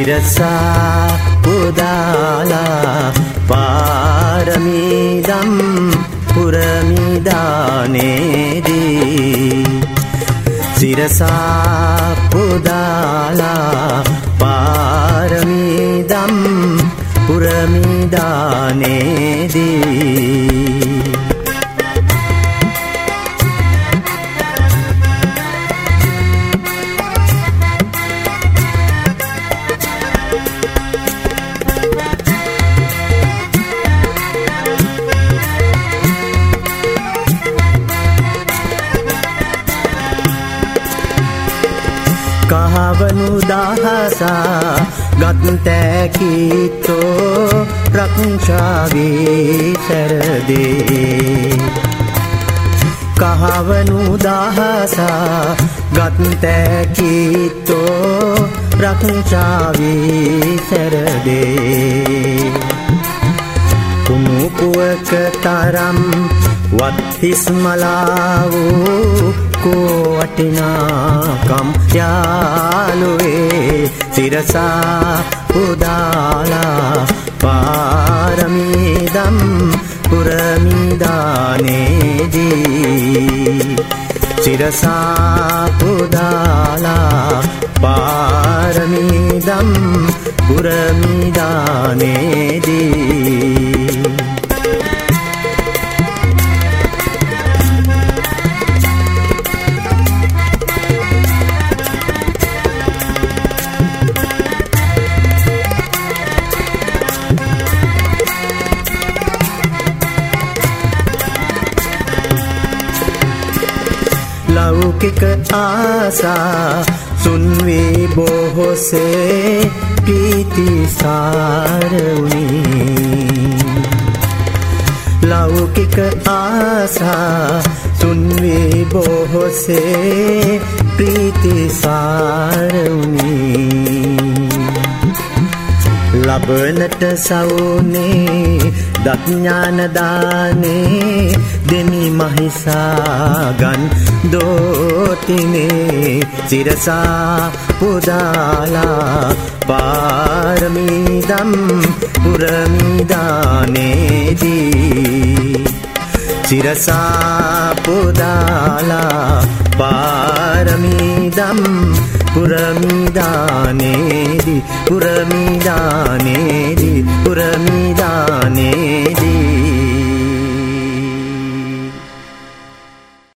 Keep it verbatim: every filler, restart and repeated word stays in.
සිරසා පුදාලා පාරමීදම් පුරමිදානේදී සිරසා පුදාලා පාරමීදම් පුරමිදානේදී කහවනු දහසා ගත්තැකිතෝ රක්ෂාවී සැරදේ කහවනු දහසා ගත්තැකිතෝ රක්ෂාවී සැරදේ කුණුපුවක තරම් වත්හිස්මලාවූ කෝ වටිනාකම් යාළුවේ සිරසා පුදාලා පාරමීදම් පුරමිදානේදී සිරසා පුදාලා පාරමීදම් පුරමිදානේදී ලෞකික ආසා සුන්වී බොහෝසේ ප්‍රීතිසාර වුණේ ලෞකික ආසා සුන්වී බොහෝසේ ප්‍රීතිසාර වුණේ ලබනට සවුනේ දඥාන දානේ දෙමි මහිසාගන් දෝතිනේ සිරසා පුදාලා පාරමීදම් පුරමිදානේදී සිරසා පුදාලා පාරමීදම් පුරමිදානේදී පුරමිදානේදී පුරමිදානේදී